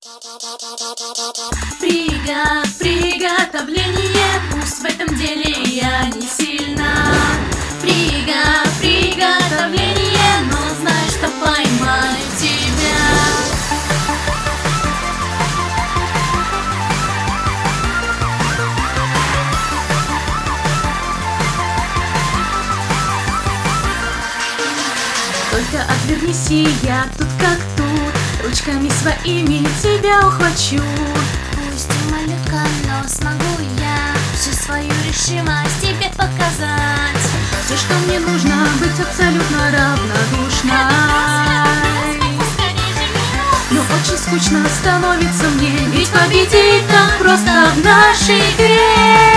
Приготовление, пусть в этом деле я не сильна. Приготовление, но знай, что поймаю тебя. Только отвернись, и я тут как тут, ручками своими тебя ухвачу. Пусть и малютка, но смогу я всю свою решимость тебе показать. Все, что мне нужно, быть абсолютно равнодушной. Но очень скучно становится мне, ведь победить так просто в нашей игре.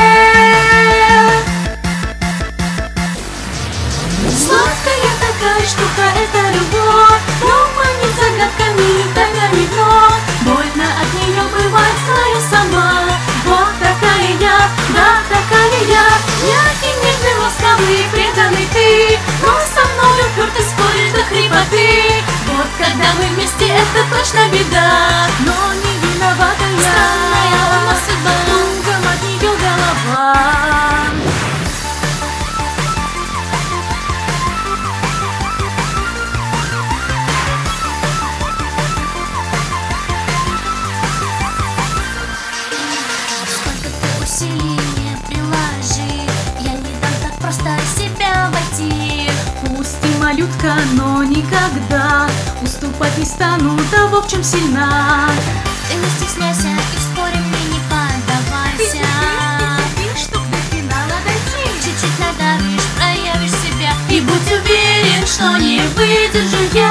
Сладкая такая штука, это любовь, но манит загадками, тайнами вновь. Больно от нее бывает, знаю сама. Вот такая я, да, такая я. Мягкий, нежный, ласковый, преданный ты, но со мной упертый споришь до хрипоты. Вот когда мы вместе, это точно беда, но не виновата я. Странная у нас судьба, кругом от нее голова. не приложи, я не дам так просто себя войти. Пусть ты малютка, но никогда уступать не стану того, в чем сильна. Ты не стесняйся и в споре мне не поддавайся. Ты, чтоб до финала дойти. Чуть-чуть надавишь, проявишь себя, И будь уверен, что не выдержу я.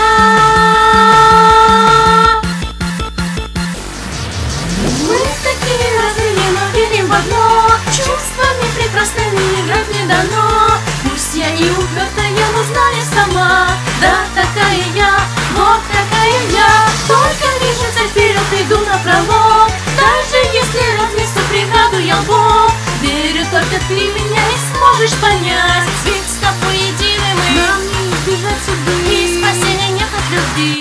Мы такие разные, но верим в одно. Чувствами прекрасными играть не дано. Пусть я и упертая, но знаю сама. Да, такая я, вот такая я. Только вижу цель, вперед иду напролом. Даже если разнесу преграду я лбом. Верю, только ты меня и сможешь понять. ведь с тобой едины мы. Нам не избежать судьбы И спасения нет от любви.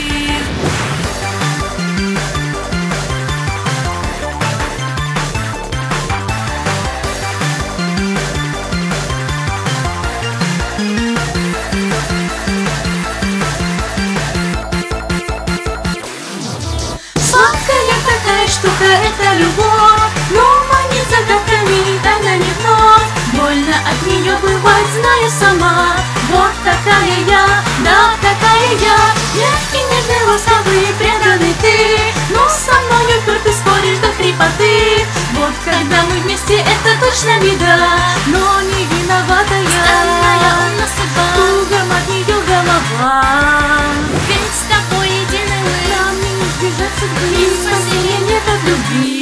Сладкая такая штука, это любовь, но манит загадками, тайнами вновь. Больно от нее бывает, знаю сама. Вот такая я, да, такая я. Мягкий, нежный, ласковый, преданный ты, но со мной упертый споришь до хрипоты. Вот когда мы вместе, это точно беда, но не виновата я. Странная у нас судьба, Кругом от нее голова. ведь с тобой едины мы. Нам не избежать судьбы, И спасения нет от любви.